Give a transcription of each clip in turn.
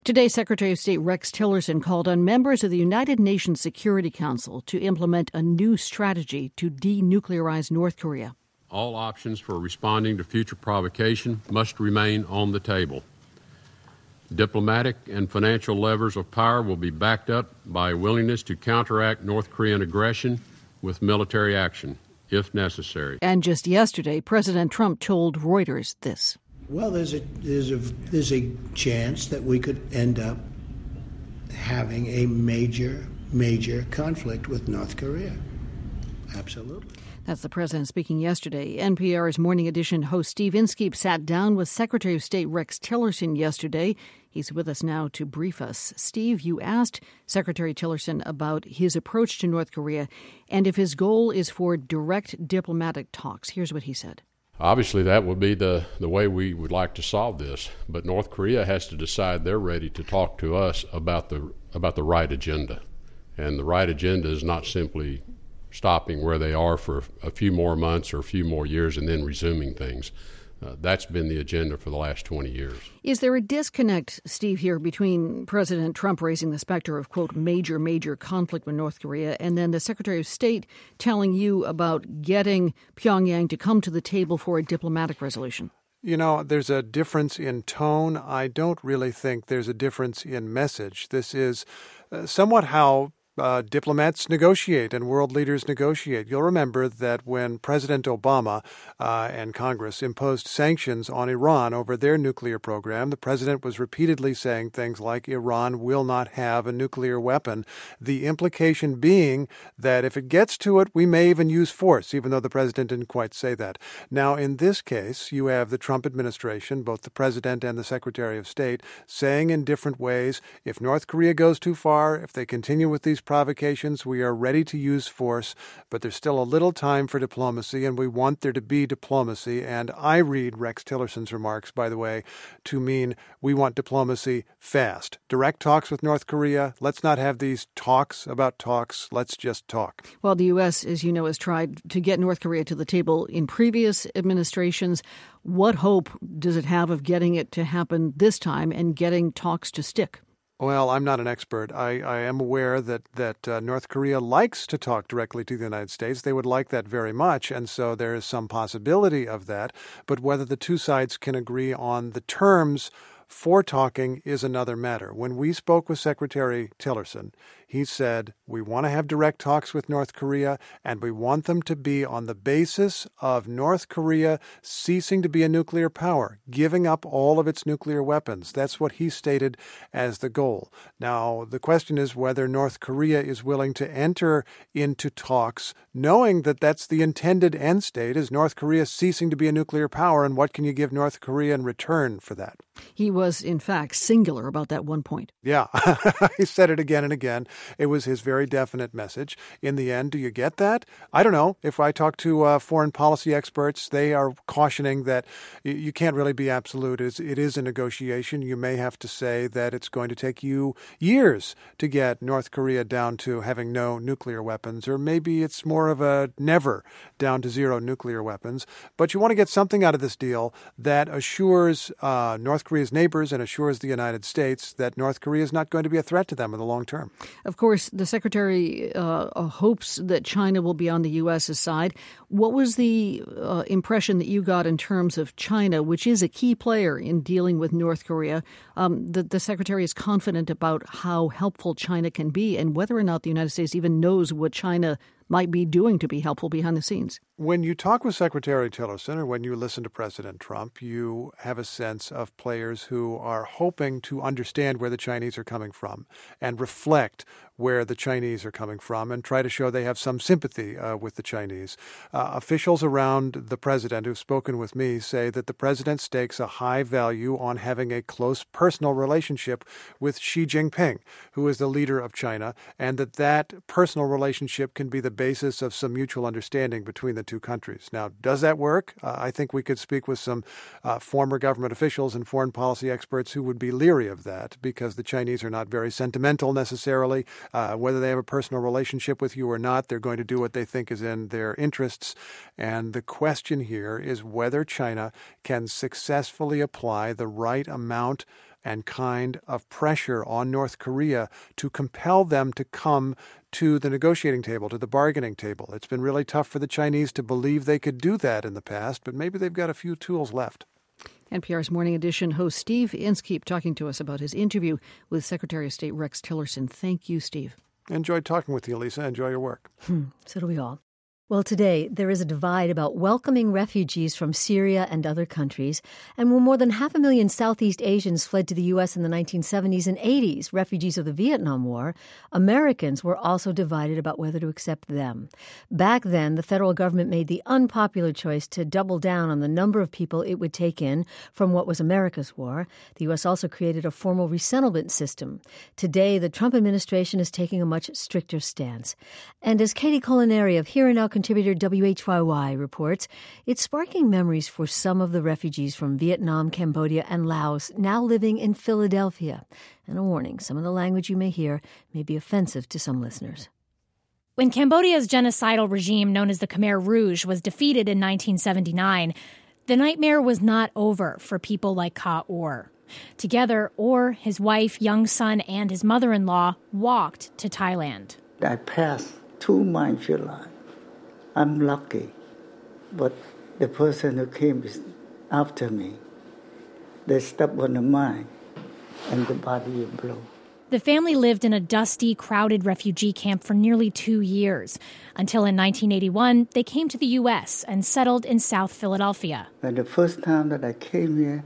Today, Secretary of State Rex Tillerson called on members of the United Nations Security Council to implement a new strategy to denuclearize North Korea. All options for responding to future provocation must remain on the table. Diplomatic and financial levers of power will be backed up by a willingness to counteract North Korean aggression with military action, if necessary. And just yesterday, President Trump told Reuters this. Well, there's a chance that we could end up having a major conflict with North Korea. Absolutely. That's the president speaking yesterday. NPR's Morning Edition host Steve Inskeep sat down with Secretary of State Rex Tillerson yesterday. He's with us now to brief us. Steve, you asked Secretary Tillerson about his approach to North Korea and if his goal is for direct diplomatic talks. Here's what he said. Obviously, that would be the way we would like to solve this. But North Korea has to decide they're ready to talk to us about the right agenda. And the right agenda is not simply stopping where they are for a few more months or a few more years and then resuming things. That's been the agenda for the last 20 years. Is there a disconnect, Steve, here between President Trump raising the specter of, quote, major conflict with North Korea and then the Secretary of State telling you about getting Pyongyang to come to the table for a diplomatic resolution? You know, there's a difference in tone. I don't really think there's a difference in message. This is somewhat how diplomats negotiate and world leaders negotiate. You'll remember that when President Obama and Congress imposed sanctions on Iran over their nuclear program, the president was repeatedly saying things like Iran will not have a nuclear weapon, the implication being that if it gets to it, we may even use force, even though the president didn't quite say that. Now, in this case, you have the Trump administration, both the president and the Secretary of State, saying in different ways, if North Korea goes too far, if they continue with these provocations, we are ready to use force, but there's still a little time for diplomacy, and we want there to be diplomacy. And I read Rex Tillerson's remarks, by the way, to mean we want diplomacy fast. Direct talks with North Korea. Let's not have these talks about talks. Let's just talk. Well, the U.S., as you know, has tried to get North Korea to the table in previous administrations. What hope does it have of getting it to happen this time and getting talks to stick? Well, I'm not an expert. I am aware that North Korea likes to talk directly to the United States. They would like that very much, and so there is some possibility of that. But whether the two sides can agree on the terms for talking is another matter. When we spoke with Secretary Tillerson, he said, we want to have direct talks with North Korea, and we want them to be on the basis of North Korea ceasing to be a nuclear power, giving up all of its nuclear weapons. That's what he stated as the goal. Now, the question is whether North Korea is willing to enter into talks, knowing that that's the intended end state, is North Korea ceasing to be a nuclear power, and what can you give North Korea in return for that? He was, in fact, singular about that one point. Yeah, he said it again and again. It was his very definite message. In the end, do you get that? I don't know. If I talk to foreign policy experts, they are cautioning that you can't really be absolute. It is a negotiation. You may have to say that it's going to take you years to get North Korea down to having no nuclear weapons, or maybe it's more of a never down to zero nuclear weapons. But you want to get something out of this deal that assures North Korea's neighbors and assures the United States that North Korea is not going to be a threat to them in the long term. Of course, the Secretary hopes that China will be on the U.S.'s side. What was the impression that you got in terms of China, which is a key player in dealing with North Korea? The Secretary is confident about how helpful China can be and whether or not the United States even knows what China might be doing to be helpful behind the scenes. When you talk with Secretary Tillerson or when you listen to President Trump, you have a sense of players who are hoping to understand where the Chinese are coming from and reflect where the Chinese are coming from and try to show they have some sympathy with the Chinese. Officials around the president who've spoken with me say that the president stakes a high value on having a close personal relationship with Xi Jinping, who is the leader of China, and that personal relationship can be the basis of some mutual understanding between the two countries. Now, does that work? I think we could speak with some former government officials and foreign policy experts who would be leery of that because the Chinese are not very sentimental necessarily. Whether they have a personal relationship with you or not, they're going to do what they think is in their interests. And the question here is whether China can successfully apply the right amount and kind of pressure on North Korea to compel them to come to the negotiating table, to the bargaining table. It's been really tough for the Chinese to believe they could do that in the past, but maybe they've got a few tools left. NPR's Morning Edition host Steve Inskeep talking to us about his interview with Secretary of State Rex Tillerson. Thank you, Steve. Enjoyed talking with you, Lisa. Enjoy your work. So do we all. Well, today, there is a divide about welcoming refugees from Syria and other countries. And when more than 500,000 Southeast Asians fled to the U.S. in the 1970s and 80s, refugees of the Vietnam War, Americans were also divided about whether to accept them. Back then, the federal government made the unpopular choice to double down on the number of people it would take in from what was America's war. The U.S. also created a formal resettlement system. Today, the Trump administration is taking a much stricter stance. And as Katie Culinary of Here and Now contributor WHYY reports, it's sparking memories for some of the refugees from Vietnam, Cambodia, and Laos now living in Philadelphia. And a warning, some of the language you may hear may be offensive to some listeners. When Cambodia's genocidal regime known as the Khmer Rouge was defeated in 1979, the nightmare was not over for people like Ka Or. Together, Or, his wife, young son, and his mother-in-law walked to Thailand. I passed 2 months in life. I'm lucky, but the person who came after me, they stepped on the mine and the body blew. The family lived in a dusty, crowded refugee camp for nearly 2 years, until in 1981 they came to the U.S. and settled in South Philadelphia. And the first time that I came here,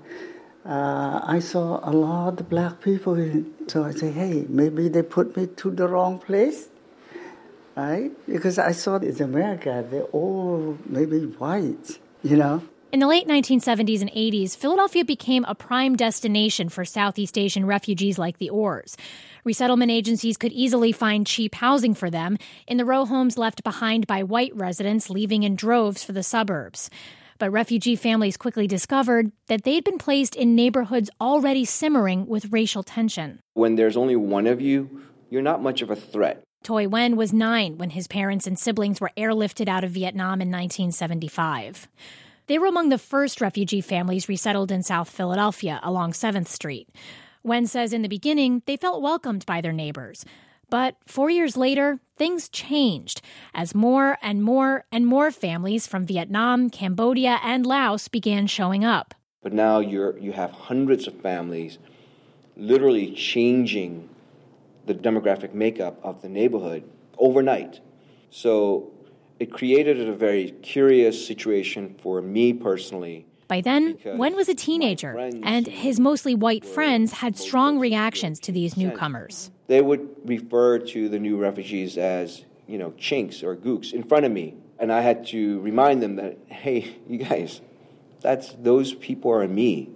I saw a lot of black people. So I said, hey, maybe they put me to the wrong place. Right? Because I saw it's America, they're all maybe white, you know. In the late 1970s and 80s, Philadelphia became a prime destination for Southeast Asian refugees like the Ors. Resettlement agencies could easily find cheap housing for them in the row homes left behind by white residents leaving in droves for the suburbs. But refugee families quickly discovered that they'd been placed in neighborhoods already simmering with racial tension. When there's only one of you, you're not much of a threat. Toi Nguyen was 9 when his parents and siblings were airlifted out of Vietnam in 1975. They were among the first refugee families resettled in South Philadelphia along 7th Street. Nguyen says in the beginning they felt welcomed by their neighbors. But 4 years later, things changed as more and more and more families from Vietnam, Cambodia, and Laos began showing up. But now you have hundreds of families literally changing the demographic makeup of the neighborhood overnight. So it created a very curious situation for me personally. By then, Nguyen was a teenager, and his mostly white friends had strong reactions to these newcomers. They would refer to the new refugees as, chinks or gooks in front of me. And I had to remind them that, hey, you guys, those people are me.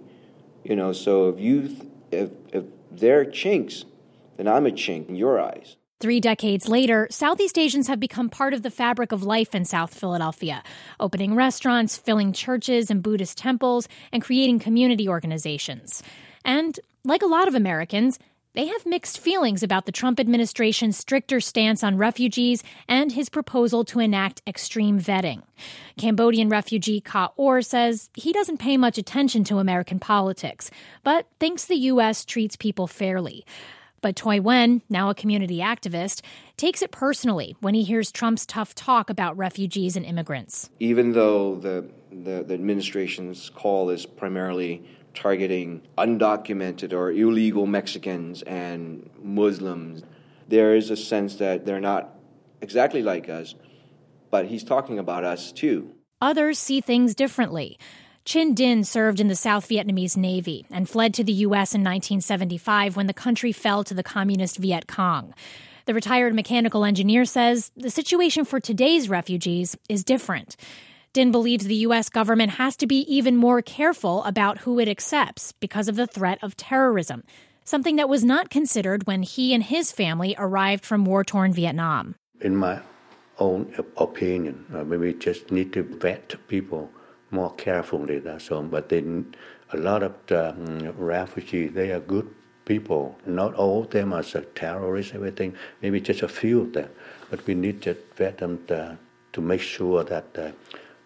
So if they're chinks, then I'm a chink in your eyes. 3 decades later, Southeast Asians have become part of the fabric of life in South Philadelphia, opening restaurants, filling churches and Buddhist temples, and creating community organizations. And, like a lot of Americans, they have mixed feelings about the Trump administration's stricter stance on refugees and his proposal to enact extreme vetting. Cambodian refugee Ka Or says he doesn't pay much attention to American politics, but thinks the U.S. treats people fairly. But Toi Nguyen, now a community activist, takes it personally when he hears Trump's tough talk about refugees and immigrants. Even though the administration's call is primarily targeting undocumented or illegal Mexicans and Muslims, there is a sense that they're not exactly like us, but he's talking about us too. Others see things differently. Chin Din served in the South Vietnamese Navy and fled to the U.S. in 1975 when the country fell to the communist Viet Cong. The retired mechanical engineer says the situation for today's refugees is different. Din believes the U.S. government has to be even more careful about who it accepts because of the threat of terrorism, something that was not considered when he and his family arrived from war-torn Vietnam. In my own opinion, we just need to vet people more carefully, that's all. But then a lot of the refugees, they are good people. Not all of them are terrorists, everything. Maybe just a few of them. But we need to vet them to make sure that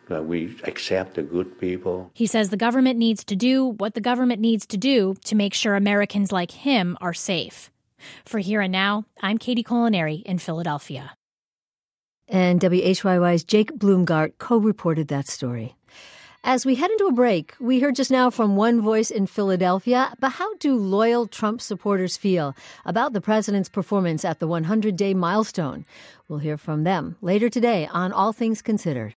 We accept the good people. He says the government needs to do what the government needs to do to make sure Americans like him are safe. For Here and Now, I'm Katie Culinary in Philadelphia. And WHYY's Jake Bloomgart co-reported that story. As we head into a break, we heard just now from one voice in Philadelphia, but how do loyal Trump supporters feel about the president's performance at the 100-day milestone? We'll hear from them later today on All Things Considered.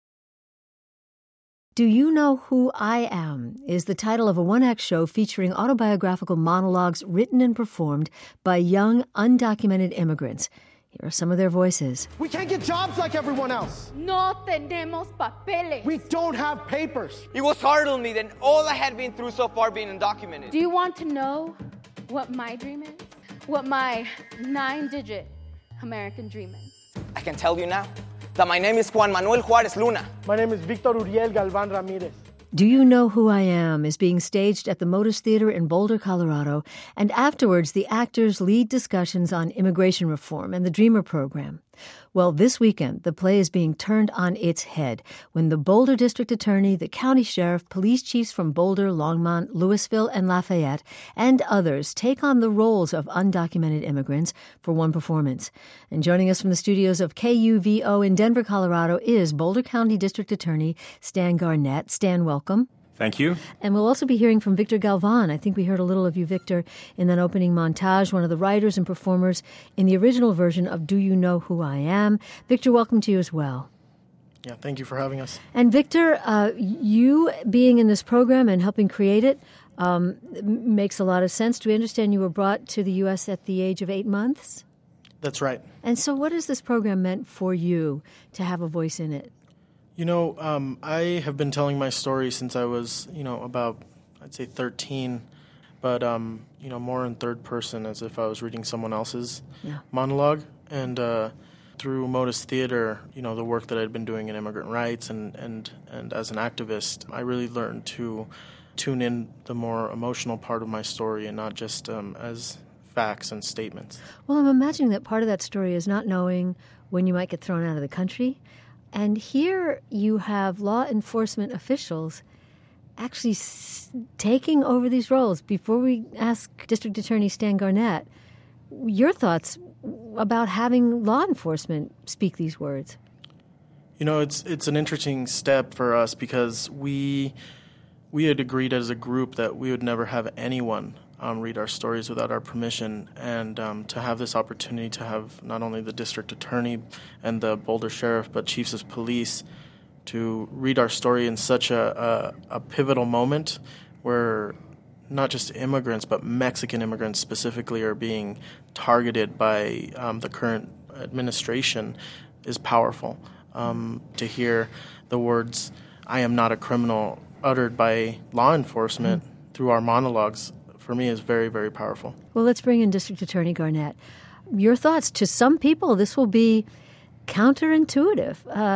Do You Know Who I Am is the title of a one-act show featuring autobiographical monologues written and performed by young, undocumented immigrants. Here are some of their voices. We can't get jobs like everyone else. No tenemos papeles. We don't have papers. It was harder on me than all I had been through so far being undocumented. Do you want to know what my dream is? What my 9-digit American dream is? I can tell you now that my name is Juan Manuel Juarez Luna. My name is Victor Uriel Galvan Ramirez. Do You Know Who I Am is being staged at the Modus Theater in Boulder, Colorado, and afterwards the actors lead discussions on immigration reform and the Dreamer program. Well, this weekend, the play is being turned on its head when the Boulder District Attorney, the County Sheriff, police chiefs from Boulder, Longmont, Louisville, and Lafayette, and others take on the roles of undocumented immigrants for one performance. And joining us from the studios of KUVO in Denver, Colorado, is Boulder County District Attorney Stan Garnett. Stan, welcome. Thank you. And we'll also be hearing from Victor Galvan. I think we heard a little of you, Victor, in that opening montage, one of the writers and performers in the original version of Do You Know Who I Am? Victor, welcome to you as well. Yeah, thank you for having us. And Victor, you being in this program and helping create it makes a lot of sense. Do we understand you were brought to the U.S. at the age of 8 months? That's right. And so what has this program meant for you to have a voice in it? You know, I have been telling my story since I was, about, I'd say 13, but, more in third person as if I was reading someone else's monologue. And through Modus Theater, the work that I'd been doing in immigrant rights and as an activist, I really learned to tune in the more emotional part of my story and not just as facts and statements. Well, I'm imagining that part of that story is not knowing when you might get thrown out of the country. And here you have law enforcement officials actually taking over these roles. Before we ask District Attorney Stan Garnett, your thoughts about having law enforcement speak these words. It's an interesting step for us because we had agreed as a group that we would never have anyone read our stories without our permission, and to have this opportunity to have not only the district attorney and the Boulder sheriff, but chiefs of police to read our story in such a pivotal moment where not just immigrants, but Mexican immigrants specifically are being targeted by the current administration is powerful. To hear the words, "I am not a criminal," uttered by law enforcement through our monologues, for me, is very, very powerful. Well, let's bring in District Attorney Garnett. Your thoughts. To some people, this will be counterintuitive.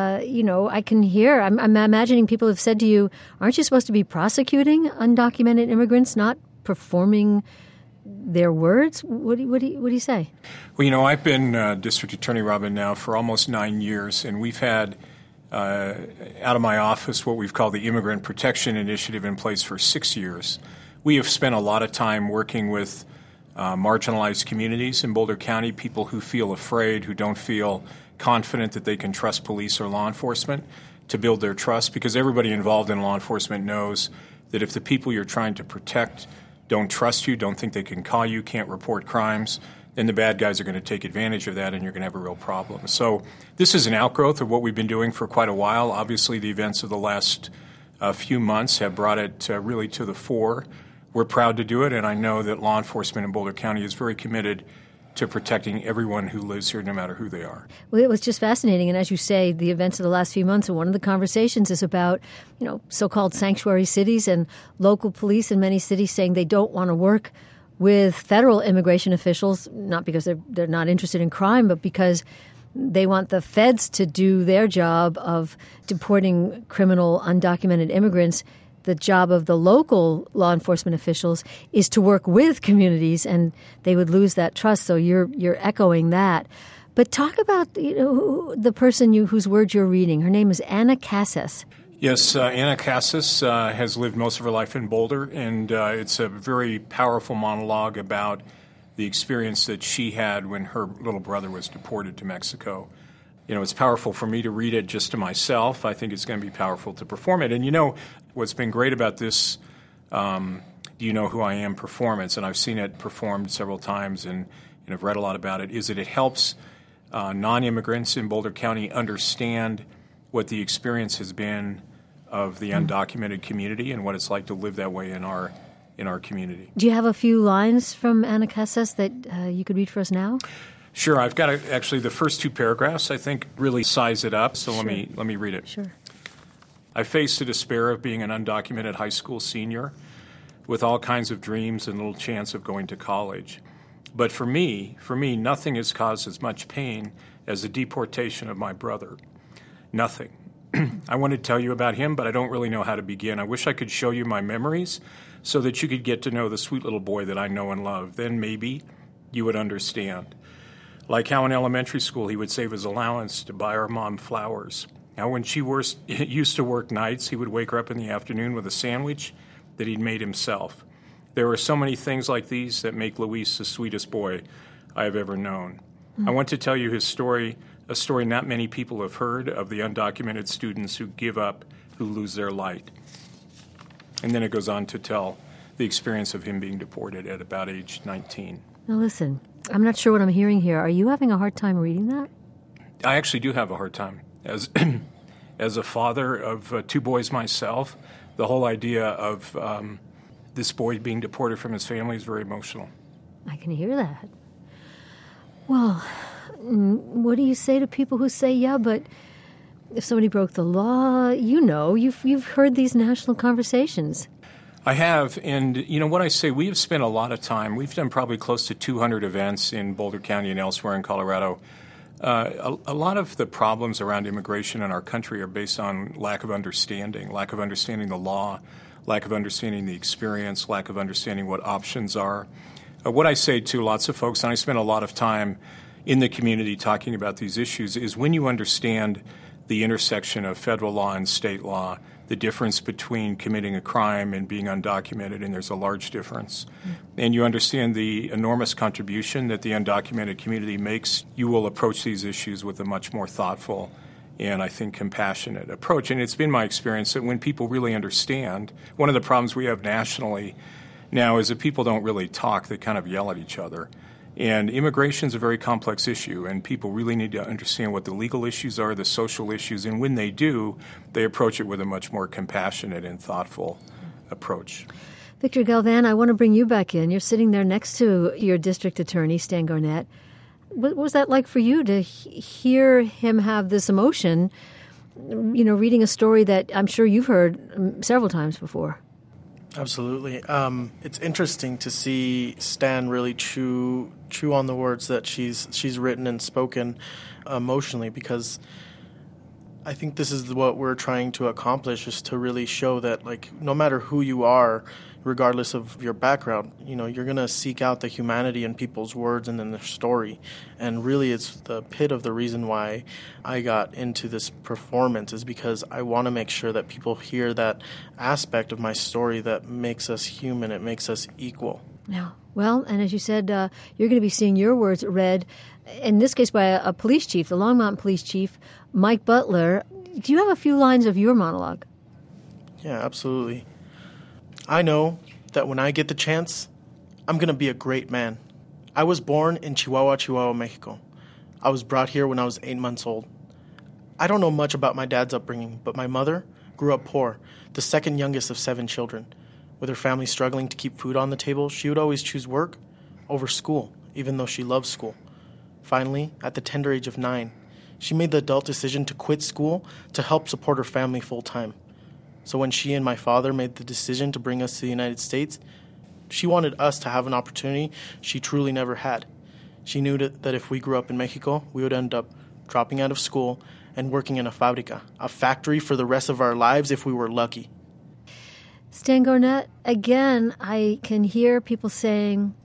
I can hear, I'm imagining people have said to you, aren't you supposed to be prosecuting undocumented immigrants, not performing their words? What do you say? Well, I've been District Attorney, Robin, now for almost 9 years, and we've had out of my office what we've called the Immigrant Protection Initiative in place for 6 years. We have spent a lot of time working with marginalized communities in Boulder County, people who feel afraid, who don't feel confident that they can trust police or law enforcement, to build their trust, because everybody involved in law enforcement knows that if the people you're trying to protect don't trust you, don't think they can call you, can't report crimes, then the bad guys are going to take advantage of that and you're going to have a real problem. So this is an outgrowth of what we've been doing for quite a while. Obviously, the events of the last few months have brought it really to the fore. We're proud to do it, and I know that law enforcement in Boulder County is very committed to protecting everyone who lives here, no matter who they are. Well, it was just fascinating, and as you say, the events of the last few months, and one of the conversations is about, so-called sanctuary cities and local police in many cities saying they don't want to work with federal immigration officials, not because they're not interested in crime, but because they want the feds to do their job of deporting criminal undocumented immigrants. The job of the local law enforcement officials is to work with communities, and they would lose that trust. So you're echoing that. But talk about the person whose words you're reading. Her name is Anna Casas. Yes, Anna Casas has lived most of her life in Boulder, and it's a very powerful monologue about the experience that she had when her little brother was deported to Mexico. It's powerful for me to read it just to myself. I think it's going to be powerful to perform it. And what's been great about this Do You Know Who I Am performance, and I've seen it performed several times and I've read a lot about it, is that it helps non-immigrants in Boulder County understand what the experience has been of the undocumented community and what it's like to live that way in our community. Do you have a few lines from Anna Casas that you could read for us now? Sure. I've got actually the first two paragraphs, I think, really size it up. So Sure. let me read it. Sure. I faced the despair of being an undocumented high school senior with all kinds of dreams and little chance of going to college. But for me, nothing has caused as much pain as the deportation of my brother. Nothing. I want to tell you about him, but I don't really know how to begin. I wish I could show you my memories so that you could get to know the sweet little boy that I know and love. Then maybe you would understand. Like how in elementary school he would save his allowance to buy our mom flowers. How when she used to work nights, he would wake her up in the afternoon with a sandwich that he'd made himself. There are so many things like these that make Luis the sweetest boy I have ever known. I want to tell you his story, a story not many people have heard, of the undocumented students who give up, who lose their light. And then it goes on to tell the experience of him being deported at about age 19. Now listen, I'm not sure what I'm hearing here. Are you having a hard time reading that? I actually do have a hard time. As a father of two boys myself, the whole idea of this boy being deported from his family is very emotional. I can hear that. Well, what do you say to people who say, yeah, but if somebody broke the law, you've heard these national conversations. I have, and what I say, we have spent a lot of time. We've done probably close to 200 events in Boulder County and elsewhere in Colorado. A lot of the problems around immigration in our country are based on lack of understanding the law, lack of understanding the experience, lack of understanding what options are. What I say to lots of folks, and I spend a lot of time in the community talking about these issues, is when you understand the intersection of federal law and state law, the difference between committing a crime and being undocumented, and there's a large difference, and you understand the enormous contribution that the undocumented community makes, you will approach these issues with a much more thoughtful and, I think, compassionate approach. And it's been my experience that when people really understand, one of the problems we have nationally now is that people don't really talk, they kind of yell at each other. And immigration is a very complex issue, and people really need to understand what the legal issues are, the social issues, and when they do, they approach it with a much more compassionate and thoughtful approach. Victor Galvan, I want to bring you back in. You're sitting there next to your district attorney, Stan Garnett. What was that like for you to hear him have this emotion, reading a story that I'm sure you've heard several times before? Absolutely. It's interesting to see Stan really chew on the words that she's written and spoken emotionally, because I think this is what we're trying to accomplish, is to really show that, like, no matter who you are, regardless of your background, you're going to seek out the humanity in people's words and in their story. And really, it's the pit of the reason why I got into this performance, is because I want to make sure that people hear that aspect of my story that makes us human, it makes us equal. Yeah. Well, and as you said, you're going to be seeing your words read, in this case by a police chief, the Longmont Police Chief, Mike Butler. Do you have a few lines of your monologue? Yeah, absolutely. I know that when I get the chance, I'm going to be a great man. I was born in Chihuahua, Mexico. I was brought here when I was 8 months old. I don't know much about my dad's upbringing, but my mother grew up poor, the second youngest of 7 children. With her family struggling to keep food on the table, she would always choose work over school, even though she loved school. Finally, at the tender age of 9, she made the adult decision to quit school to help support her family full-time. So when she and my father made the decision to bring us to the United States, she wanted us to have an opportunity she truly never had. She knew that if we grew up in Mexico, we would end up dropping out of school and working in a fábrica, a factory, for the rest of our lives if we were lucky. Stan Garnett, again, I can hear people saying,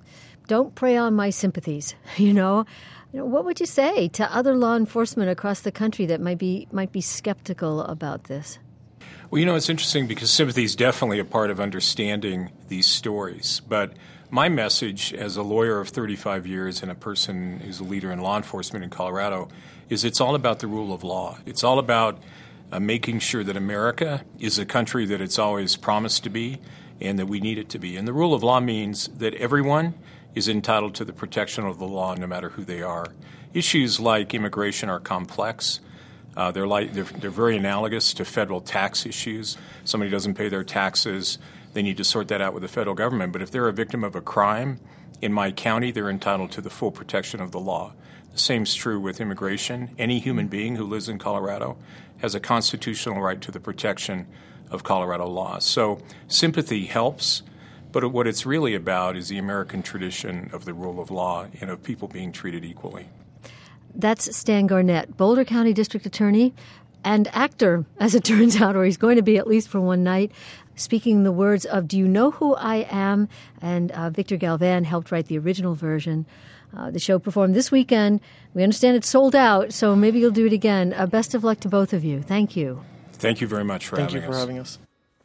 don't prey on my sympathies, you know. What would you say to other law enforcement across the country that might be skeptical about this? Well, it's interesting because sympathy is definitely a part of understanding these stories. But my message as a lawyer of 35 years and a person who's a leader in law enforcement in Colorado is it's all about the rule of law. It's all about making sure that America is a country that it's always promised to be and that we need it to be. And the rule of law means that everyone is entitled to the protection of the law no matter who they are. Issues like immigration are complex. They're very analogous to federal tax issues. Somebody doesn't pay their taxes, they need to sort that out with the federal government. But if they're a victim of a crime in my county, they're entitled to the full protection of the law. The same is true with immigration. Any human being who lives in Colorado has a constitutional right to the protection of Colorado laws. So sympathy helps, but what it's really about is the American tradition of the rule of law and of people being treated equally. That's Stan Garnett, Boulder County District Attorney and actor, as it turns out, or he's going to be at least for one night, speaking the words of Do You Know Who I Am? And Victor Galvan helped write the original version. The show performed this weekend. We understand it's sold out, so maybe you'll do it again. Best of luck to both of you. Thank you. Thank you very much for having us. Thank you for having us.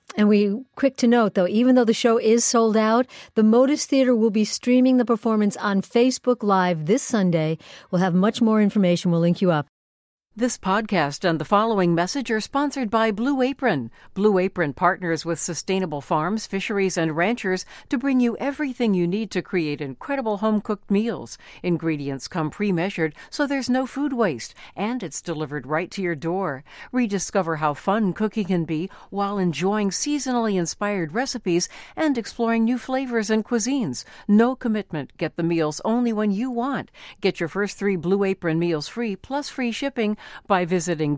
And quick to note, though, even though the show is sold out, the Modus Theater will be streaming the performance on Facebook Live this Sunday. We'll have much more information. We'll link you up. This podcast and the following message are sponsored by Blue Apron. Blue Apron partners with sustainable farms, fisheries, and ranchers to bring you everything you need to create incredible home-cooked meals. Ingredients come pre-measured, so there's no food waste, and it's delivered right to your door. Rediscover how fun cooking can be while enjoying seasonally inspired recipes and exploring new flavors and cuisines. No commitment. Get the meals only when you want. Get your first 3 Blue Apron meals free, plus free shipping, by visiting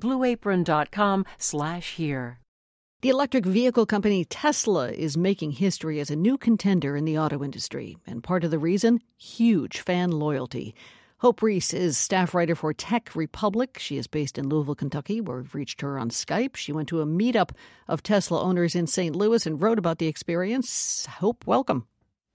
blueapron.com/here. The electric vehicle company Tesla is making history as a new contender in the auto industry. And part of the reason? Huge fan loyalty. Hope Reese is staff writer for Tech Republic. She is based in Louisville, Kentucky, where we've reached her on Skype. She went to a meetup of Tesla owners in St. Louis and wrote about the experience. Hope, welcome.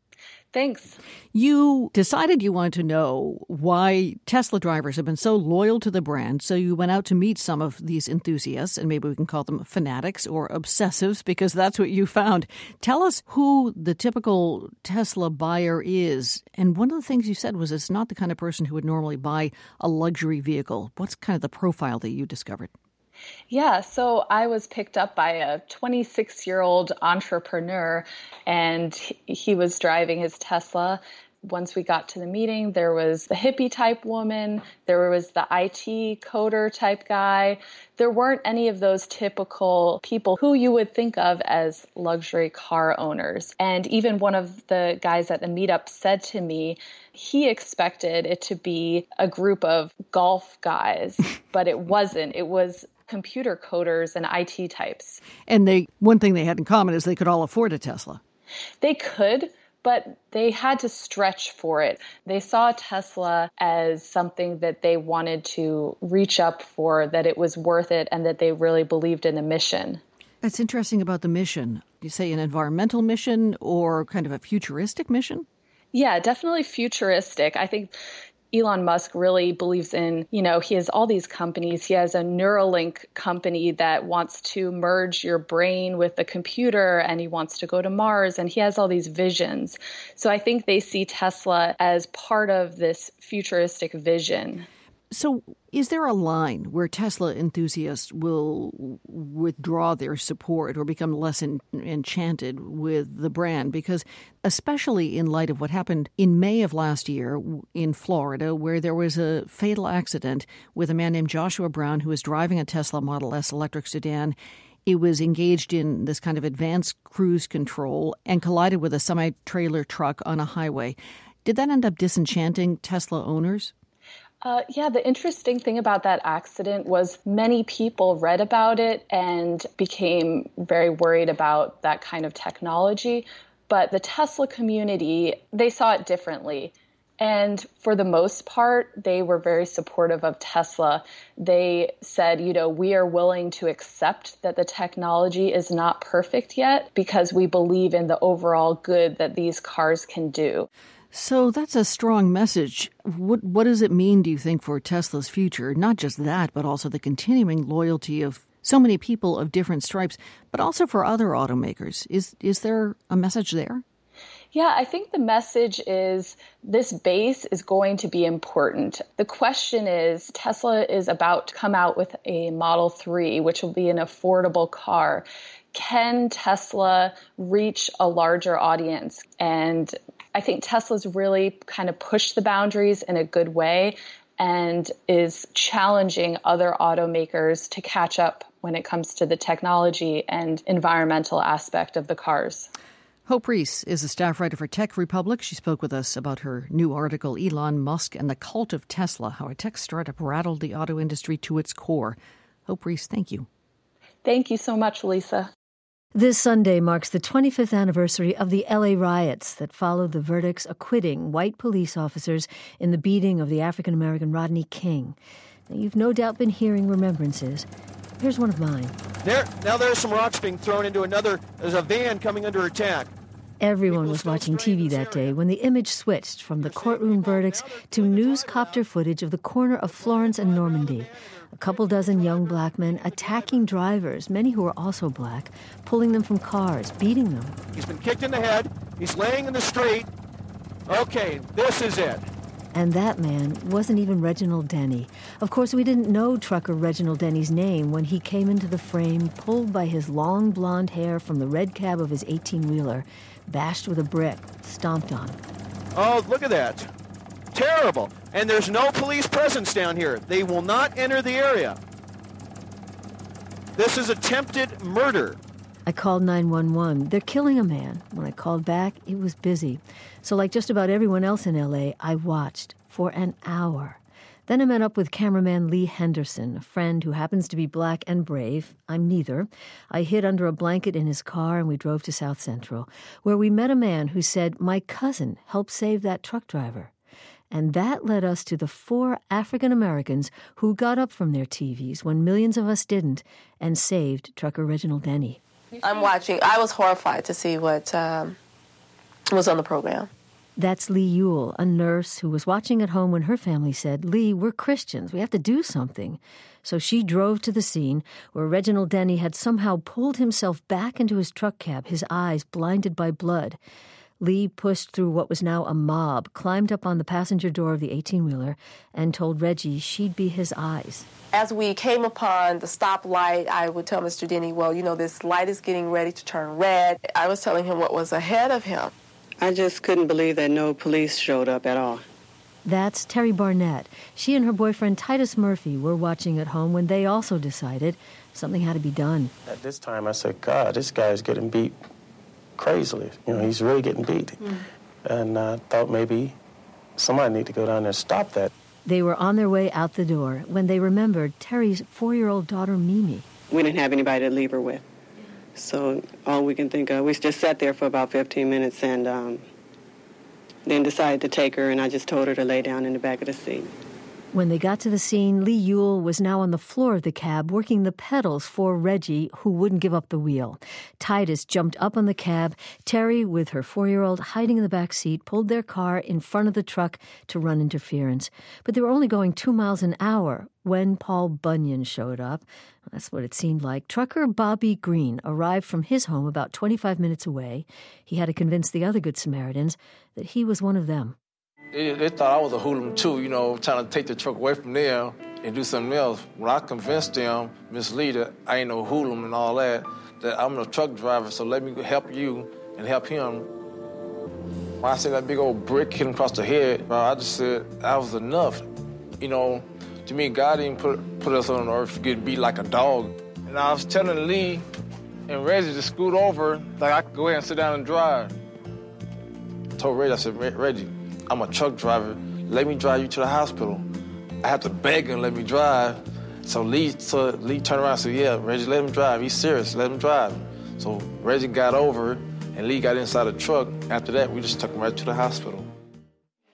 Thanks. You decided you wanted to know why Tesla drivers have been so loyal to the brand, so you went out to meet some of these enthusiasts, and maybe we can call them fanatics or obsessives, because that's what you found. Tell us who the typical Tesla buyer is. And one of the things you said was it's not the kind of person who would normally buy a luxury vehicle. What's kind of the profile that you discovered? Yeah, so I was picked up by a 26-year-old entrepreneur, and he was driving his Tesla. Once we got to the meeting, there was the hippie type woman, there was the IT coder type guy. There weren't any of those typical people who you would think of as luxury car owners. And even one of the guys at the meetup said to me, he expected it to be a group of golf guys, but it wasn't. It was computer coders and IT types. And one thing they had in common is they could all afford a Tesla. They could, but they had to stretch for it. They saw Tesla as something that they wanted to reach up for, that it was worth it, and that they really believed in the mission. That's interesting about the mission. You say an environmental mission or kind of a futuristic mission? Yeah, definitely futuristic. I think Elon Musk really believes in, he has all these companies. He has a Neuralink company that wants to merge your brain with the computer, and he wants to go to Mars, and he has all these visions. So I think they see Tesla as part of this futuristic vision. So is there a line where Tesla enthusiasts will withdraw their support or become less enchanted with the brand? Because especially in light of what happened in May of last year in Florida, where there was a fatal accident with a man named Joshua Brown who was driving a Tesla Model S electric sedan. It was engaged in this kind of advanced cruise control and collided with a semi-trailer truck on a highway. Did that end up disenchanting Tesla owners? Yeah, the interesting thing about that accident was many people read about it and became very worried about that kind of technology. But the Tesla community, they saw it differently. And for the most part, they were very supportive of Tesla. They said, we are willing to accept that the technology is not perfect yet because we believe in the overall good that these cars can do. So that's a strong message. What does it mean, do you think, for Tesla's future? Not just that, but also the continuing loyalty of so many people of different stripes, but also for other automakers. Is there a message there? Yeah, I think the message is this base is going to be important. The question is, Tesla is about to come out with a Model 3, which will be an affordable car. Can Tesla reach a larger audience? And I think Tesla's really kind of pushed the boundaries in a good way and is challenging other automakers to catch up when it comes to the technology and environmental aspect of the cars. Hope Reese is a staff writer for Tech Republic. She spoke with us about her new article, Elon Musk and the Cult of Tesla, how a tech startup rattled the auto industry to its core. Hope Reese, thank you. Thank you so much, Lisa. This Sunday marks the 25th anniversary of the L.A. riots that followed the verdicts acquitting white police officers in the beating of the African-American Rodney King. Now, you've no doubt been hearing remembrances. Here's one of mine. There's some rocks being thrown into there's a van coming under attack. Everyone was watching TV that day when the image switched from the courtroom verdicts to newscopter footage of the corner of Florence and Normandy. A couple dozen young black men attacking drivers, many who were also black, pulling them from cars, beating them. He's been kicked in the head. He's laying in the street. Okay, this is it. And that man wasn't even Reginald Denny. Of course, we didn't know trucker Reginald Denny's name when he came into the frame, pulled by his long blonde hair from the red cab of his 18-wheeler, bashed with a brick, stomped on. Oh, look at that. Terrible. And there's no police presence down here. They will not enter the area. This is attempted murder. I called 911. They're killing a man. When I called back, it was busy. So like just about everyone else in L.A., I watched for an hour. Then I met up with cameraman Lee Henderson, a friend who happens to be black and brave. I'm neither. I hid under a blanket in his car and we drove to South Central, where we met a man who said my cousin helped save that truck driver. And that led us to the 4 African Americans who got up from their TVs when millions of us didn't and saved trucker Reginald Denny. I'm watching. I was horrified to see what was on the program. That's Lee Ewell, a nurse who was watching at home when her family said, Lee, we're Christians. We have to do something. So she drove to the scene where Reginald Denny had somehow pulled himself back into his truck cab, his eyes blinded by blood. Lee pushed through what was now a mob, climbed up on the passenger door of the 18-wheeler, and told Reggie she'd be his eyes. As we came upon the stoplight, I would tell Mr. Denny, well, this light is getting ready to turn red. I was telling him what was ahead of him. I just couldn't believe that no police showed up at all. That's Terry Barnett. She and her boyfriend Titus Murphy were watching at home when they also decided something had to be done. At this time, I said, God, this guy's getting beat crazily. He's really getting beat. And I thought maybe somebody need to go down there and stop that. They were on their way out the door when they remembered Terry's 4-year-old daughter, Mimi. We didn't have anybody to leave her with. So all we can think of, we just sat there for about 15 minutes and then decided to take her, and I just told her to lay down in the back of the seat. When they got to the scene, Lee Ewell was now on the floor of the cab working the pedals for Reggie, who wouldn't give up the wheel. Titus jumped up on the cab. Terry, with her 4-year-old hiding in the back seat, pulled their car in front of the truck to run interference. But they were only going 2 miles an hour when Paul Bunyan showed up. That's what it seemed like. Trucker Bobby Green arrived from his home about 25 minutes away. He had to convince the other Good Samaritans that he was one of them. They thought I was a hooligan too, trying to take the truck away from there and do something else. When I convinced them, Miss Lita, I ain't no hooligan and all that I'm a truck driver, so let me help you and help him. When I said that big old brick hit him across the head, I just said that was enough. To me, God didn't put us on earth to get beat like a dog. And I was telling Lee and Reggie to scoot over, like I could go ahead and sit down and drive. I told Reggie, I said, Reggie, I'm a truck driver. Let me drive you to the hospital. I have to beg him to let me drive. So Lee turned around and said, yeah, Reggie, let him drive. He's serious. Let him drive. So Reggie got over, and Lee got inside the truck. After that, we just took him right to the hospital.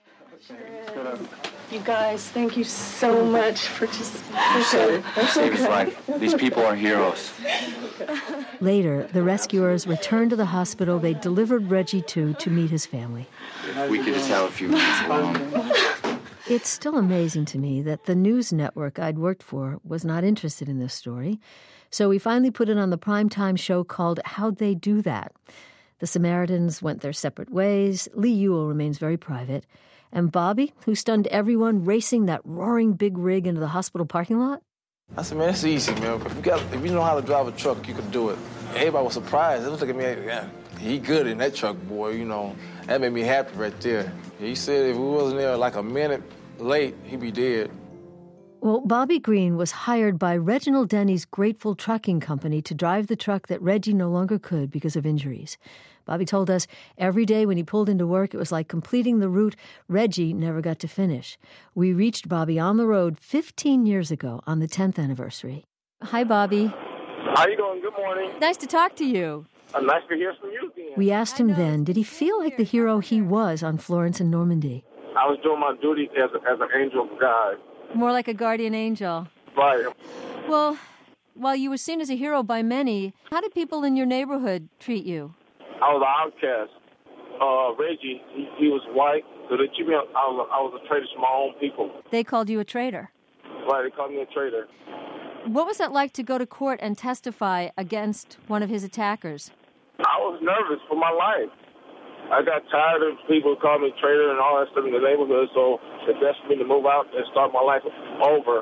You guys, thank you so much for just Saved his life. These people are heroes. Later, the rescuers returned to the hospital they delivered Reggie to meet his family. If we could just have a few minutes alone. It's still amazing to me that the news network I'd worked for was not interested in this story. So we finally put it on the primetime show called How'd They Do That? The Samaritans went their separate ways. Lee Ewell remains very private. And Bobby, who stunned everyone racing that roaring big rig into the hospital parking lot? I said, man, it's easy, man. If you know how to drive a truck, you can do it. Everybody was surprised. They was looking at me, yeah, he good in that truck, boy, you know. That made me happy right there. He said if we wasn't there like a minute late, he'd be dead. Well, Bobby Green was hired by Reginald Denny's Grateful Trucking Company to drive the truck that Reggie no longer could because of injuries. Bobby told us every day when he pulled into work, it was like completing the route Reggie never got to finish. We reached Bobby on the road 15 years ago on the 10th anniversary. Hi, Bobby. How you doing? Good morning. Nice to talk to you. Nice to hear from you again. We asked him then, did he feel like the hero he was on Florence and Normandy? I was doing my duty as an angel of God. More like a guardian angel. Right. Well, while you were seen as a hero by many, how did people in your neighborhood treat you? I was an outcast. Reggie, he was white, so they treated me. I was a traitor to my own people. They called you a traitor. Right, they called me a traitor. What was it like to go to court and testify against one of his attackers? I was nervous for my life. I got tired of people calling me traitor and all that stuff in the neighborhood, so it's best for me to move out and start my life over.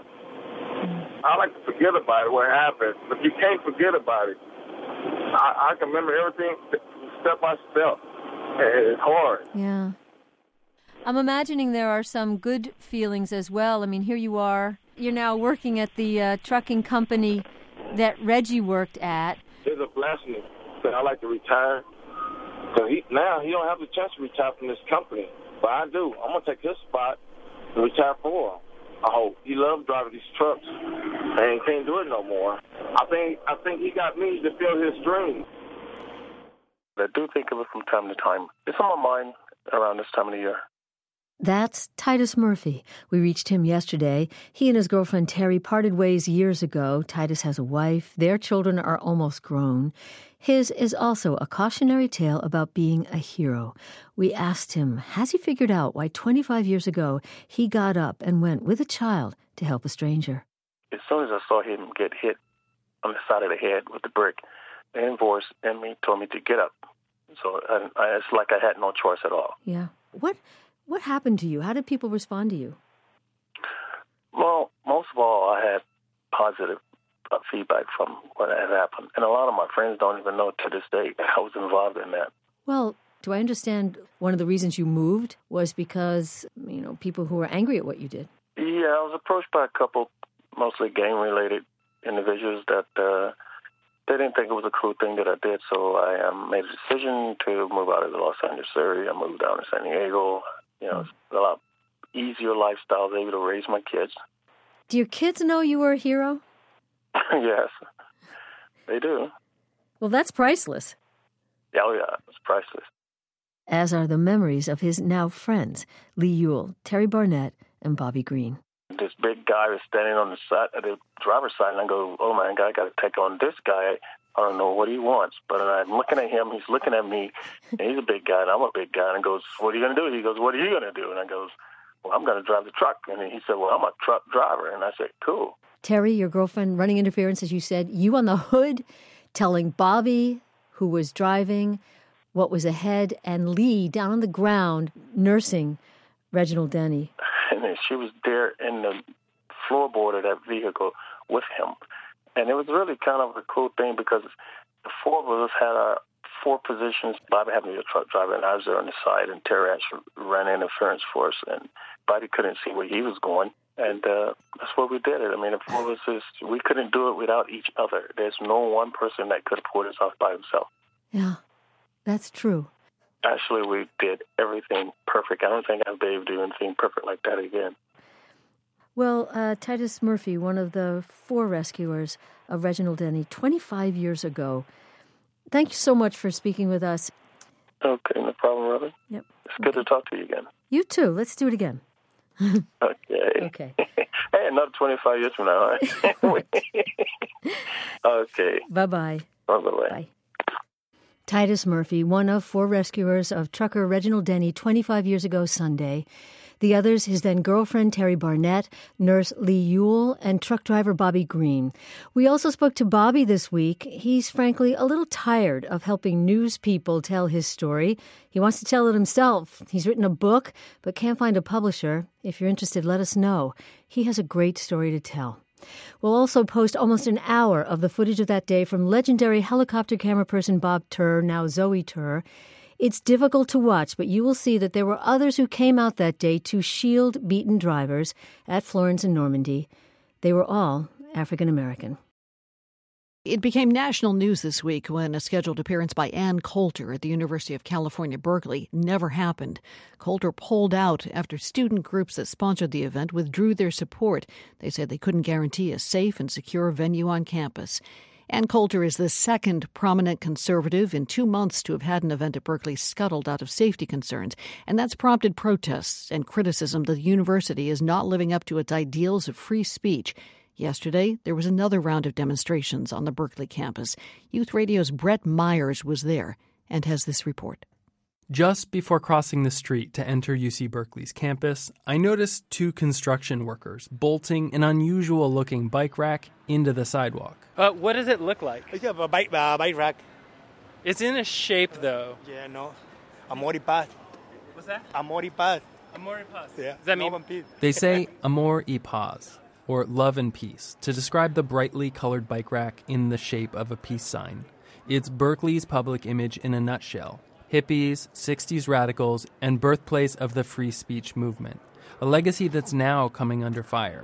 I like to forget about it, what happened, but you can't forget about it. I can remember everything step by step. It's hard. Yeah. I'm imagining there are some good feelings as well. I mean, here you are. You're now working at the trucking company that Reggie worked at. It's a blessing that I like to retire. Because now he don't have the chance to retire from this company. But I do. I'm going to take his spot and retire for him. I hope. He loves driving these trucks and he can't do it no more. I think he got me to fulfill his dream. I do think of it from time to time. It's on my mind around this time of the year. That's Titus Murphy. We reached him yesterday. He and his girlfriend Terry parted ways years ago. Titus has a wife. Their children are almost grown. His is also a cautionary tale about being a hero. We asked him, has he figured out why 25 years ago he got up and went with a child to help a stranger? As soon as I saw him get hit on the side of the head with the brick, the invoice in me told me to get up. So it's like I had no choice at all. Yeah. What happened to you? How did people respond to you? Well, most of all, I had positive feedback from what had happened. And a lot of my friends don't even know to this day I was involved in that. Well, do I understand one of the reasons you moved was because, people who were angry at what you did? Yeah, I was approached by a couple, mostly gang-related individuals that they didn't think it was a cool thing that I did. So I made a decision to move out of the Los Angeles area. I moved down to San Diego. It's a lot easier lifestyle, able to raise my kids. Do your kids know you were a hero? Yes, they do. Well, that's priceless. Oh, yeah, it's priceless. As are the memories of his now friends, Lee Ewell, Terry Barnett, and Bobby Green. This big guy was standing on the side, the driver's side, and I go, oh, man, I got to take on this guy. I don't know what he wants, but I'm looking at him, he's looking at me, and he's a big guy, and I'm a big guy, and I goes, what are you going to do? He goes, what are you going to do? And I goes, well, I'm going to drive the truck. And he said, well, I'm a truck driver. And I said, cool. Terry, your girlfriend, running interference, as you said, you on the hood telling Bobby, who was driving, what was ahead, and Lee down on the ground nursing Reginald Denny. And she was there in the floorboard of that vehicle with him. And it was really kind of a cool thing because the four of us had our four positions. Bobby happened to be a truck driver, and I was there on the side, and Terry actually ran interference for us, and Bobby couldn't see where he was going. And that's what we did it. I mean, the four of us, we couldn't do it without each other. There's no one person that could have pulled this off by himself. Yeah, that's true. Actually, we did everything perfect. I don't think I'll be able to do anything perfect like that again. Well, Titus Murphy, one of the four rescuers of Reginald Denny 25 years ago, thank you so much for speaking with us. Okay, no problem, Robin. Yep. It's good to talk to you again. You too. Let's do it again. Okay. Okay. Hey, another 25 years from now, right? Okay. Bye-bye. Bye-bye. Bye. Titus Murphy, one of 4 rescuers of trucker Reginald Denny 25 years ago Sunday. The others, his then-girlfriend Terry Barnett, nurse Lee Ewell, and truck driver Bobby Green. We also spoke to Bobby this week. He's frankly a little tired of helping news people tell his story. He wants to tell it himself. He's written a book, but can't find a publisher. If you're interested, let us know. He has a great story to tell. We'll also post almost an hour of the footage of that day from legendary helicopter camera person Bob Turr, now Zoe Turr. It's difficult to watch, but you will see that there were others who came out that day to shield beaten drivers at Florence and Normandy. They were all African American. It became national news this week when a scheduled appearance by Ann Coulter at the University of California, Berkeley never happened. Coulter pulled out after student groups that sponsored the event withdrew their support. They said they couldn't guarantee a safe and secure venue on campus. Ann Coulter is the second prominent conservative in 2 months to have had an event at Berkeley scuttled out of safety concerns, and that's prompted protests and criticism that the university is not living up to its ideals of free speech. Yesterday, there was another round of demonstrations on the Berkeley campus. Youth Radio's Brett Myers was there and has this report. Just before crossing the street to enter UC Berkeley's campus, I noticed 2 construction workers bolting an unusual-looking bike rack into the sidewalk. What does it look like? It's a bike rack. It's in a shape, though. Yeah, no. Amor y paz. What's that? Amor y paz. Amor y paz. Yeah. Does that mean? They say amor y paz, or love and peace, to describe the brightly colored bike rack in the shape of a peace sign. It's Berkeley's public image in a nutshell. Hippies, 60s radicals, and birthplace of the free speech movement. A legacy that's now coming under fire.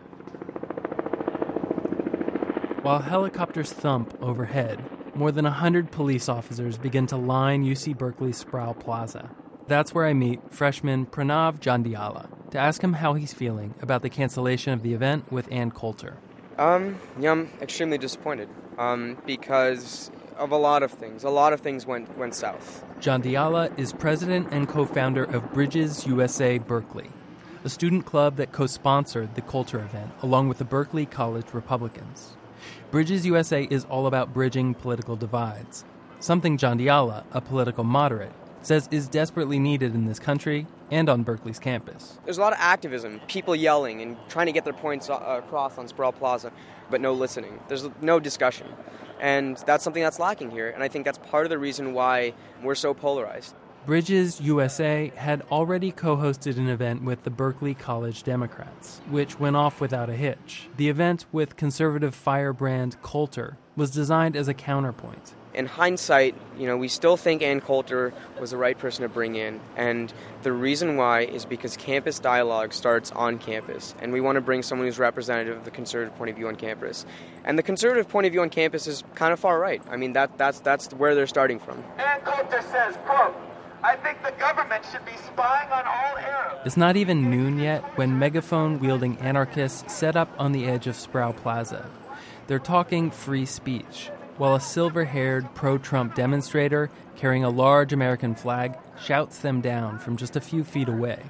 While helicopters thump overhead, more than 100 police officers begin to line UC Berkeley's Sproul Plaza. That's where I meet freshman Pranav Jandiala to ask him how he's feeling about the cancellation of the event with Ann Coulter. I'm extremely disappointed because of a lot of things. A lot of things went south. Jandiala is president and co-founder of Bridges USA Berkeley, a student club that co-sponsored the Coulter event along with the Berkeley College Republicans. Bridges USA is all about bridging political divides, something Jandiala, a political moderate, says is desperately needed in this country and on Berkeley's campus. There's a lot of activism, people yelling and trying to get their points across on Sproul Plaza, but no listening. There's no discussion. And that's something that's lacking here, and I think that's part of the reason why we're so polarized. Bridges USA had already co-hosted an event with the Berkeley College Democrats, which went off without a hitch. The event with conservative firebrand Coulter was designed as a counterpoint. In hindsight, we still think Ann Coulter was the right person to bring in, and the reason why is because campus dialogue starts on campus, and we want to bring someone who's representative of the conservative point of view on campus. And the conservative point of view on campus is kind of far right. I mean, that's where they're starting from. Ann Coulter says, quote, "I think the government should be spying on all Arabs." It's not even noon yet when megaphone-wielding anarchists set up on the edge of Sproul Plaza. They're talking free speech, while a silver-haired pro-Trump demonstrator carrying a large American flag shouts them down from just a few feet away.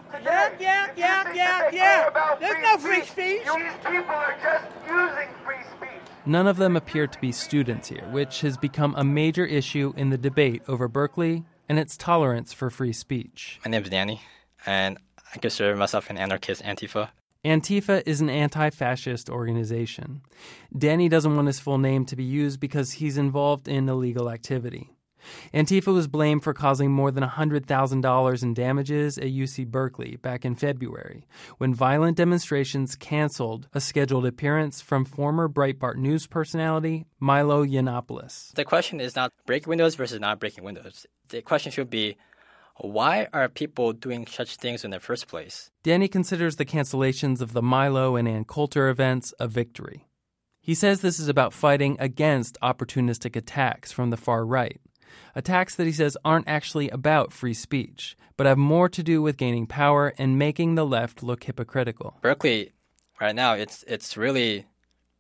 Yeah. There's no free speech. These people are just using free speech. None of them appear to be students here, which has become a major issue in the debate over Berkeley and its tolerance for free speech. My name is Danny, and I consider myself an anarchist Antifa. Antifa is an anti-fascist organization. Danny doesn't want his full name to be used because he's involved in illegal activity. Antifa was blamed for causing more than $100,000 in damages at UC Berkeley back in February, when violent demonstrations canceled a scheduled appearance from former Breitbart News personality Milo Yiannopoulos. The question is not breaking windows versus not breaking windows. The question should be, why are people doing such things in the first place? Danny considers the cancellations of the Milo and Ann Coulter events a victory. He says this is about fighting against opportunistic attacks from the far right. Attacks that he says aren't actually about free speech, but have more to do with gaining power and making the left look hypocritical. Berkeley, right now, it's really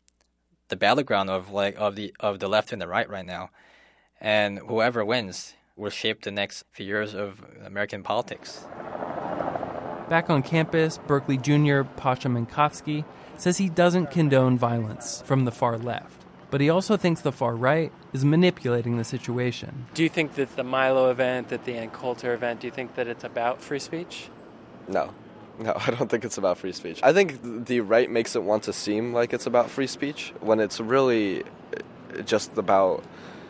the battleground of the left and the right now, and whoever wins will shape the next few years of American politics. Back on campus, Berkeley Jr. Pasha Minkowski says he doesn't condone violence from the far left, but he also thinks the far right is manipulating the situation. Do you think that the Milo event, that the Ann Coulter event, do you think that it's about free speech? No, I don't think it's about free speech. I think the right makes it want to seem like it's about free speech when it's really just about,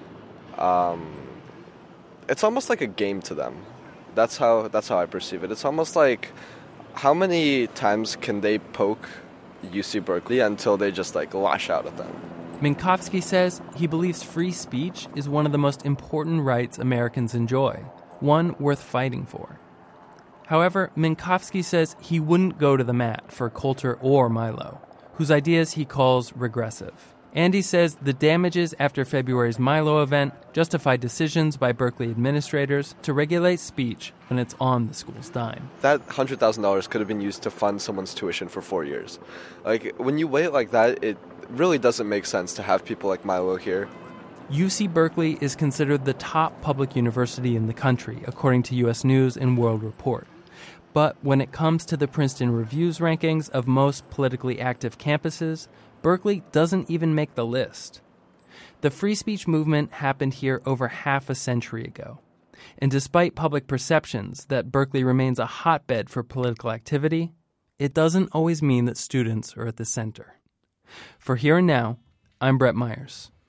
it's almost like a game to them. That's how I perceive it. It's almost like, how many times can they poke UC Berkeley until they just lash out at them? Minkowski says he believes free speech is one of the most important rights Americans enjoy, one worth fighting for. However, Minkowski says he wouldn't go to the mat for Coulter or Milo, whose ideas he calls regressive. And he says the damages after February's Milo event justify decisions by Berkeley administrators to regulate speech when it's on the school's dime. That $100,000 could have been used to fund someone's tuition for 4 years. When you weigh it like that, it really doesn't make sense to have people like Milo here. UC Berkeley is considered the top public university in the country, according to U.S. News and World Report. But when it comes to the Princeton Review's rankings of most politically active campuses, Berkeley doesn't even make the list. The free speech movement happened here over half a century ago. And despite public perceptions that Berkeley remains a hotbed for political activity, it doesn't always mean that students are at the center. For Here and Now, I'm Brett Myers.